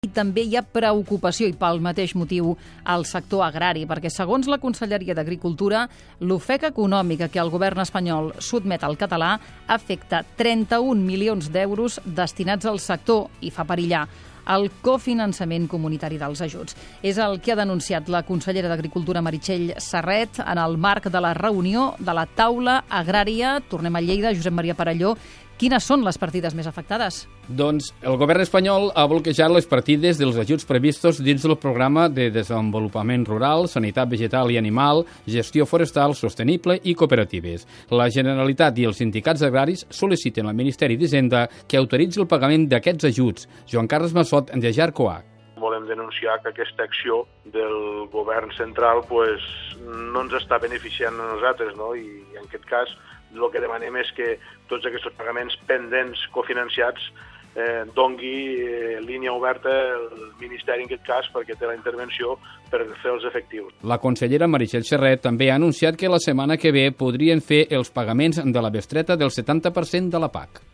I també hi ha preocupació, i pel mateix motiu, al sector agrari, perquè segons la Conselleria d'Agricultura, l'ofec econòmica que el govern espanyol sotmet al català afecta 31 milions d'euros destinats al sector i fa perillar el cofinançament comunitari dels ajuts. És el que ha denunciat la consellera d'Agricultura Meritxell Serret en el marc de la reunió de la taula agrària. Tornem a Lleida, Josep Maria Perelló. Quines són les partides més afectades? Doncs el govern espanyol ha bloquejat les partides dels ajuts previstos dins del programa de desenvolupament rural, sanitat vegetal i animal, gestió forestal sostenible i cooperatives. La Generalitat i els sindicats agraris sol·liciten al Ministeri d'Hisenda que autoritzi el pagament d'aquests ajuts. Joan Carles Massot, de Jarcoac. Volem denunciar que aquesta acció del govern central no ens està beneficiant a nosaltres, no? I en aquest cas el que demanem és que tots aquests pagaments pendents cofinanciats dongui línia oberta al Ministeri, en aquest cas, perquè té la intervenció per fer els efectius. La consellera Meritxell Serret també ha anunciat que la setmana que ve podrien fer els pagaments de la bestreta del 70% de la PAC.